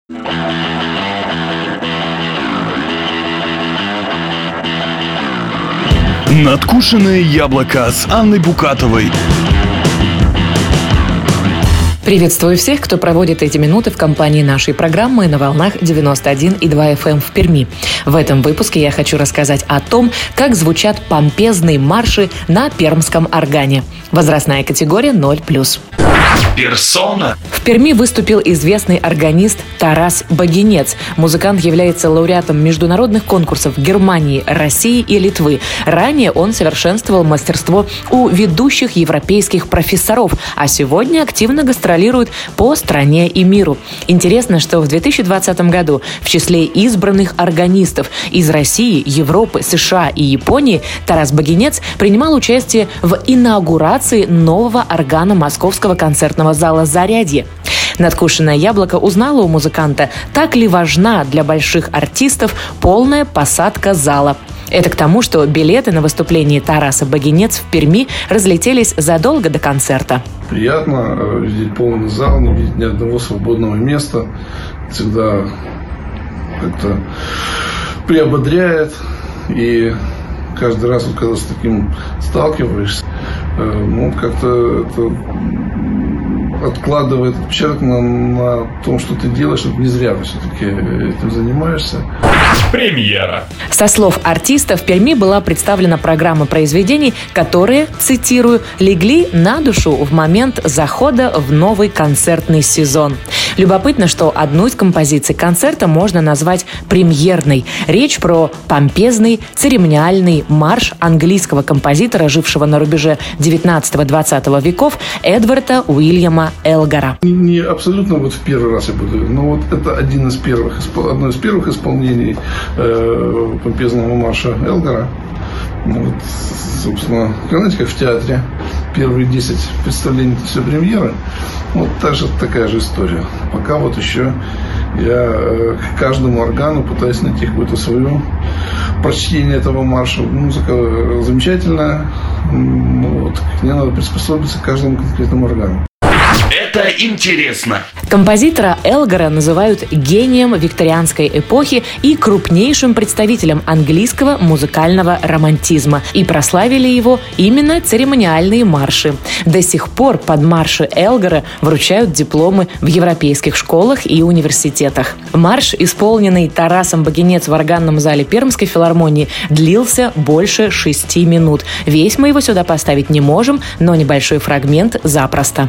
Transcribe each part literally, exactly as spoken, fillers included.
Надкушенное яблоко с Анной Букатовой. Приветствую всех, кто проводит эти минуты в компании нашей программы на волнах девяносто один и два эф эм в Перми. В этом выпуске я хочу рассказать о том, как звучат помпезные марши на пермском органе. Возрастная категория ноль плюс. Персона. В Перми выступил известный органист Тарас Богинец. Музыкант является лауреатом международных конкурсов Германии, России и Литвы. Ранее он совершенствовал мастерство у ведущих европейских профессоров, а сегодня активно гастролирует по стране и миру. Интересно, что в две тысячи двадцатом году в числе избранных органистов из России, Европы, США и Японии Тарас Богинец принимал участие в инаугурации нового органа Московского концертного зала «Зарядье». Надкушенное яблоко узнало у музыканта, так ли важна для больших артистов полная посадка зала. Это к тому, что билеты на выступление Тараса Богинец в Перми разлетелись задолго до концерта. Приятно видеть полный зал, не видеть ни одного свободного места. Всегда как-то приободряет. И каждый раз, когда с таким сталкиваешься, ну, как-то это откладывает отпечаток на, на том, что ты делаешь, что не зря ты все-таки этим занимаешься. Премьера. Со слов артиста, в Перми была представлена программа произведений, которые, цитирую, легли на душу в момент захода в новый концертный сезон. Любопытно, что одну из композиций концерта можно назвать премьерной. Речь про помпезный церемониальный марш английского композитора, жившего на рубеже девятнадцатого-двадцатого веков, Эдварда Уильяма Элгара. Не, не абсолютно вот в первый раз я буду, но вот это один из первых, одно из первых исполнений э, помпезного марша Элгара. Вот, собственно, знаете, как в театре первые десять представлений это все премьеры. Вот та же, такая же история. Пока вот еще я э, к каждому органу пытаюсь найти какое-то свое прочтение этого марша. Музыка замечательная. Вот, мне надо приспособиться к каждому конкретному органу. Это интересно. Композитора Элгара называют гением викторианской эпохи и крупнейшим представителем английского музыкального романтизма. И прославили его именно церемониальные марши. До сих пор под марши Элгара вручают дипломы в европейских школах и университетах. Марш, исполненный Тарасом Богинец в органном зале Пермской филармонии, длился больше шести минут. Весь мы его сюда поставить не можем, но небольшой фрагмент запросто.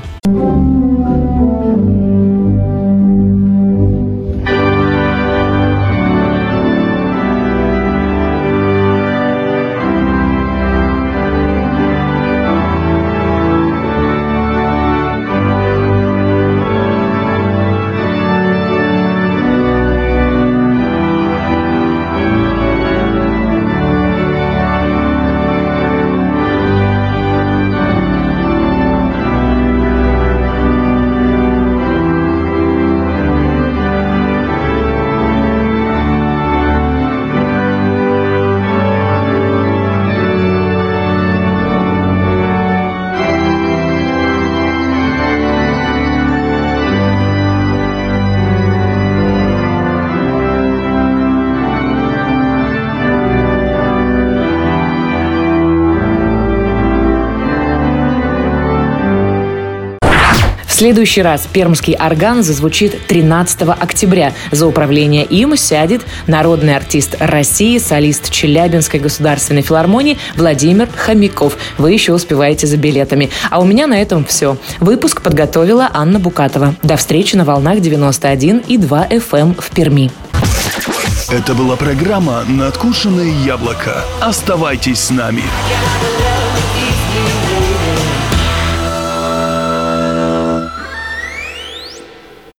В следующий раз пермский орган зазвучит тринадцатого октября. За управление им сядет народный артист России, солист Челябинской государственной филармонии Владимир Хомяков. Вы еще успеваете за билетами. А у меня на этом все. Выпуск подготовила Анна Букатова. До встречи на волнах девяносто один и два эф эм в Перми. Это была программа «Надкушенное яблоко». Оставайтесь с нами.